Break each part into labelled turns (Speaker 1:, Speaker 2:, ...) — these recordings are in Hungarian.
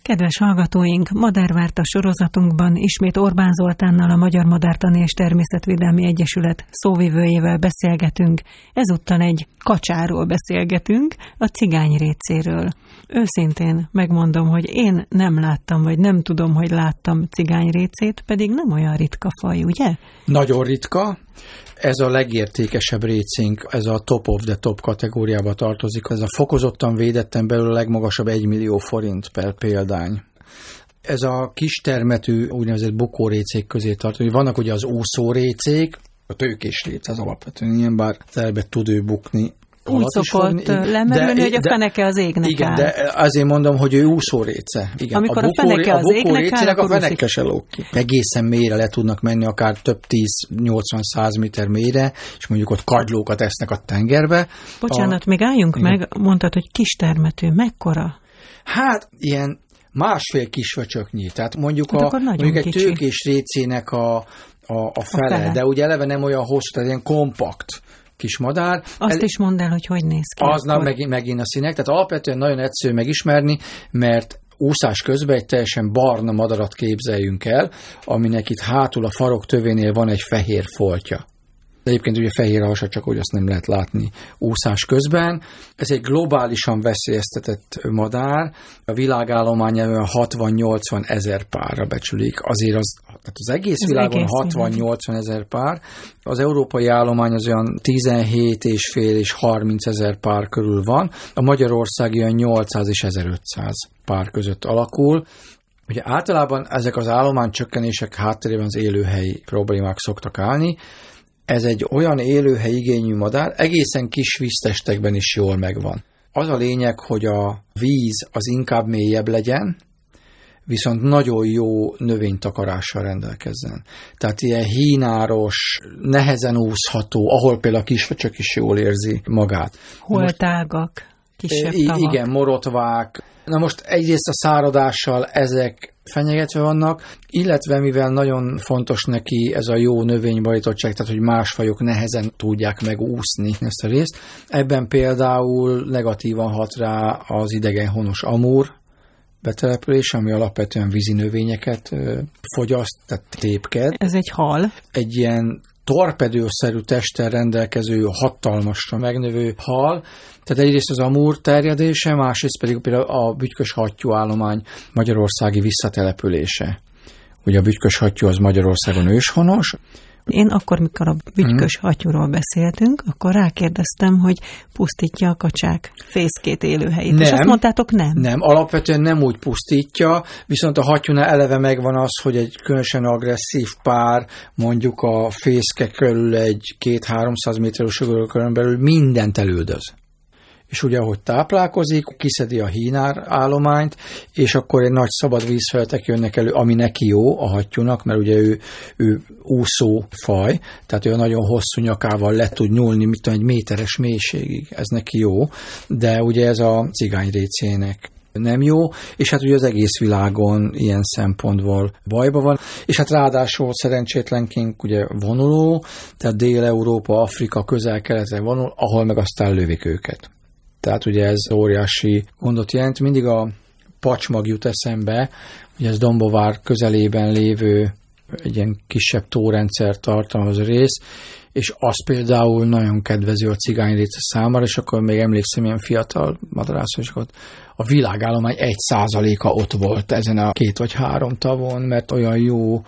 Speaker 1: Kedves hallgatóink, Madárvárta sorozatunkban ismét Orbán Zoltánnal, a Magyar Madártani és Természetvédelmi Egyesület szóvivőjével beszélgetünk. Ezúttal egy kacsáról beszélgetünk, a cigányrécéről. Őszintén megmondom, hogy én nem láttam, vagy nem tudom, hogy láttam cigányrécét, pedig nem olyan ritka faj, ugye?
Speaker 2: Nagyon ritka. Ez a legértékesebb récénk, ez a top of the top kategóriába tartozik. Ez a fokozottan védetten belül a legmagasabb 1 millió forint per példány. Ez a kistermetű úgynevezett bukórécék közé tartozik. Vannak ugye az úszórécék, a tőkés réc az alapvetően ilyen, bár elbe tud ő bukni.
Speaker 1: Úgy szokott lemerülni, hogy a feneke az égnek
Speaker 2: igen,
Speaker 1: áll.
Speaker 2: de azért mondom, hogy ő úszóréce. Igen,
Speaker 1: amikor a feneke az égnek áll,
Speaker 2: a feneke se lóg ki. Egészen mélyre le tudnak menni, akár több 10-80-100 méter mélyre, és mondjuk ott kagylókat esznek a tengerbe.
Speaker 1: Bocsánat, még álljunk meg, mondtad, hogy kistermetű, mekkora? Hát,
Speaker 2: ilyen másfél kisvöcsöknyi. Tehát mondjuk, mondjuk egy tőkés récének a fele, de ugye eleve nem olyan hosszú, tehát ilyen kompakt kis madár.
Speaker 1: Azt is mondd el, hogy néz ki.
Speaker 2: Az megint a színek, tehát alapvetően nagyon egyszerű megismerni, mert úszás közben egy teljesen barna madarat képzeljünk el, aminek itt hátul a farok tövénél van egy fehér foltja. Egyébként ugye fehér a hasa, csak hogy azt nem lehet látni úszás közben. Ez egy globálisan veszélyeztetett madár. A világállománya olyan 60-80 ezer párra becsülik. Azért tehát az egész világon 60-80 ezer pár. Az európai állomány az olyan 17,5 és 30 ezer pár körül van. A magyarországi olyan 800 és 1500 pár között alakul. Ugye általában ezek az állománycsökkenések hátterében az élőhelyi problémák szoktak állni. Ez egy olyan élőhely igényű madár, egészen kis víztestekben is jól megvan. Az a lényeg, hogy a víz az inkább mélyebb legyen, viszont nagyon jó növénytakarással rendelkezzen. Tehát ilyen hínáros, nehezen úszható, ahol például a kisvöcsök is jól érzi magát.
Speaker 1: Holtágak, kisebb tavak.
Speaker 2: Igen, morotvák. Na most egyrészt a száradással ezek fenyegetve vannak, illetve mivel nagyon fontos neki ez a jó növényborítottság, tehát hogy más fajok nehezen tudják megúszni ezt a részt. Ebben például negatívan hat rá az idegenhonos amúr betelepülés, ami alapvetően vízi növényeket fogyaszt, tehát tépked.
Speaker 1: Ez egy hal.
Speaker 2: Egy ilyen torpedőszerű testtel rendelkező, hatalmasra megnövő hal. Tehát egyrészt az amúr terjedése, másrészt pedig például a bütykös hattyú állomány magyarországi visszatelepülése. Ugye a bütykös hattyú az Magyarországon őshonos.
Speaker 1: Én akkor, mikor a bütykös hattyúról beszéltünk, akkor rákérdeztem, hogy pusztítja a kacsák fészkét élőhelyét. Nem, és azt mondtátok, nem?
Speaker 2: Nem, alapvetően nem úgy pusztítja, viszont a hattyúnál eleve megvan az, hogy egy különösen agresszív pár, mondjuk a fészke körül egy 200-300 méteres ögölkörön belül mindent elüldöz. És ugye, ahogy táplálkozik, kiszedi a hínár állományt, és akkor egy nagy szabad vízfelületek jönnek elő, ami neki jó, a hattyúnak, mert ugye ő úszó faj, tehát ő nagyon hosszú nyakával le tud nyúlni, mit tudom, egy méteres mélységig, ez neki jó, de ugye ez a cigányrécének nem jó, és hát ugye az egész világon ilyen szempontból bajban van, és hát ráadásul szerencsétlenként ugye vonuló, tehát Dél-Európa, Afrika, Közel-Keletre vonul, ahol meg aztán lövik őket. Tehát ugye ez óriási gondot jelent. Mindig a Pacsmag jut eszembe, ugye ez Dombovár közelében lévő egy ilyen kisebb tórendszer tartalmazó rész, és az például nagyon kedvező a cigányréce számára, és akkor még emlékszem, ilyen fiatal madarászok, a világállomány 1%-a ott volt ezen a 2 vagy 3 tavon, mert olyan jó,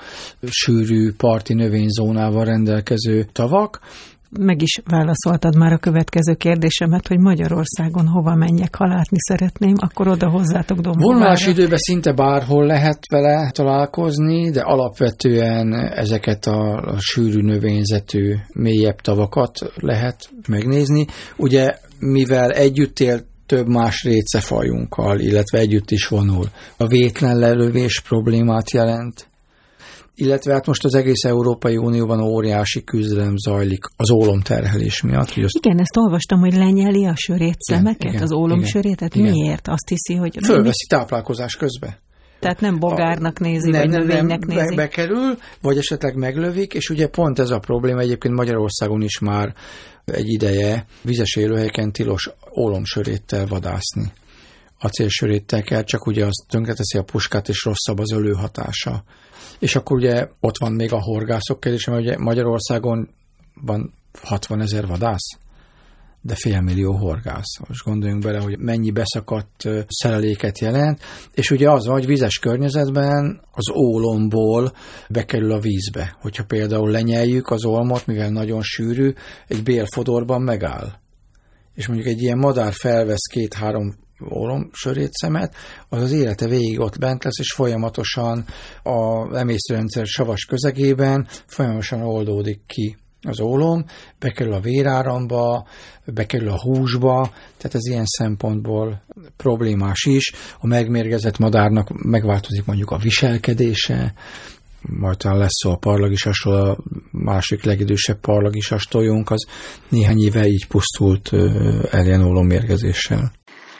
Speaker 2: sűrű parti növényzónával rendelkező tavak.
Speaker 1: Meg is válaszoltad már a következő kérdésemet, hogy Magyarországon hova menjek, ha látni szeretném, akkor oda hozzátok Dombóvárra.
Speaker 2: Vonulási időben szinte bárhol lehet vele találkozni, de alapvetően ezeket a sűrű növényzetű, mélyebb tavakat lehet megnézni. Ugye, mivel együtt él több más récefajunkkal, illetve együtt is vonul, a vétlen lelövés problémát jelent, illetve hát most az egész Európai Unióban óriási küzdelem zajlik az ólomterhelés miatt.
Speaker 1: Igen, ezt olvastam, hogy lenyeli a sörétszemeket, az ólomsörétet. Miért? Azt hiszi, hogy...
Speaker 2: Fölveszi táplálkozás közben.
Speaker 1: Tehát nem bogárnak nézi, vagy növénynek nézi.
Speaker 2: Bekerül, vagy esetleg meglövik, és ugye pont ez a probléma, egyébként Magyarországon is már egy ideje vizes élőhelyeken tilos ólomsöréttel vadászni. acélsöréttel, csak ugye az tönkreteszi a puskát, és rosszabb az ölőhatása. És akkor ugye ott van még a horgászok kérdése, mert ugye Magyarországon van 60 000 vadász, de 500 000 horgász. Most gondoljunk bele, hogy mennyi beszakadt szereléket jelent, és ugye az van, hogy vizes környezetben az ólomból bekerül a vízbe. Hogyha például lenyeljük az olmot, mivel nagyon sűrű, egy bélfodorban megáll. És mondjuk egy ilyen madár felvesz 2-3 ólomsörétszemet, az élete végig ott bent lesz, és folyamatosan a emésztőrendszer savas közegében folyamatosan oldódik ki az ólom, bekerül a véráramba, bekerül a húsba, tehát ez ilyen szempontból problémás is. A megmérgezett madárnak megváltozik mondjuk a viselkedése, majd talán lesz szó a parlagisasról, a másik legidősebb parlagisas tojónk, az néhány éve így pusztult el ilyen ólommérgezéssel.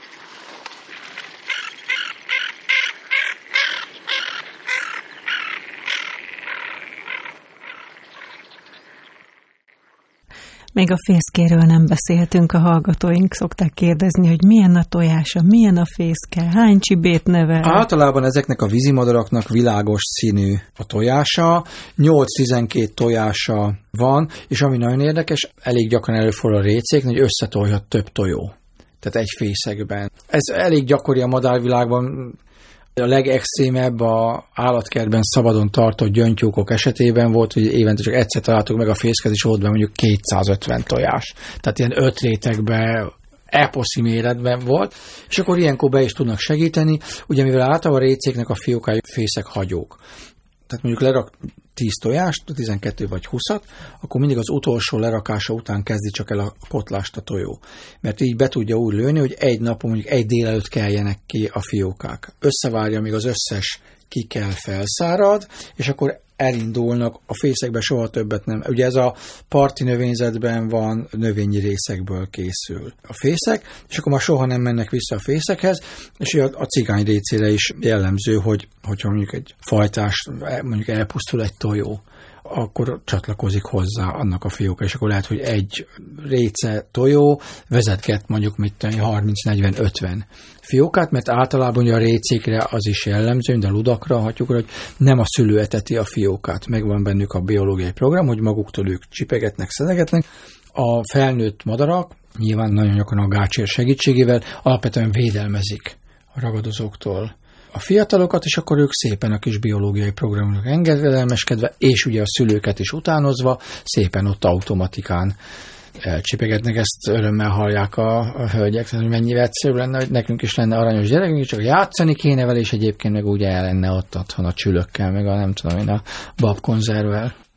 Speaker 1: Még a fészkéről nem beszéltünk, a hallgatóink szokták kérdezni, hogy milyen a tojása, milyen a fészke, hány csibét nevel.
Speaker 2: Általában ezeknek a vízimadaraknak világos színű a tojása, 8-12 tojása van, és ami nagyon érdekes, elég gyakran előfordul a récéknél, hogy összetolhat több tojó. Tehát egy fészekben. Ez elég gyakori a madárvilágban. A legextrémebb a állatkertben szabadon tartott gyöngytyúkok esetében volt, hogy évente csak egyszer találtuk meg a fészket, és volt be mondjuk 250 tojás. Tehát ilyen 5 rétegben, eposzi méretben volt, és akkor ilyenkor be is tudnak segíteni, ugye mivel általában a récéknek a fiókái fészek hagyók. Tehát mondjuk lerak 10 tojást, 12 vagy 20-at, akkor mindig az utolsó lerakása után kezdi csak el a potlást a tojó. Mert így be tudja úgy lőni, hogy egy napon, mondjuk egy délelőtt keljenek ki a fiókák. Összevárja, míg az összes ki kell felszárad, és akkor elindulnak, a fészekbe soha többet nem. Ugye ez a parti növényzetben van, növényi részekből készül a fészek, és akkor már soha nem mennek vissza a fészekhez, és a cigány récére is jellemző, hogyha mondjuk egy fajtás, mondjuk elpusztul egy tojó, akkor csatlakozik hozzá annak a fióka, és akkor lehet, hogy egy réce tojó vezetget mondjuk 30-40-50 fiókát, mert általában ugye a récékre az is jellemző, de a ludakra hatjuk, hogy nem a szülő eteti a fiókát. Megvan bennük a biológiai program, hogy maguktól ők csipegetnek, szedegetnek. A felnőtt madarak nyilván nagyon gyakran a gácsér segítségével alapvetően védelmezik a ragadozóktól a fiatalokat, és akkor ők szépen a kis biológiai programnak engedelmeskedve, és ugye a szülőket is utánozva, szépen ott automatikán elcsipegetnek, ezt örömmel hallják a hölgyek, hogy mennyire egyszerű lenne, hogy nekünk is lenne aranyos gyerekünk, csak játszani kéne vele, és egyébként meg úgy el lenne ott otthon a csülökkel, meg a nem tudom én, a babkonzervvel.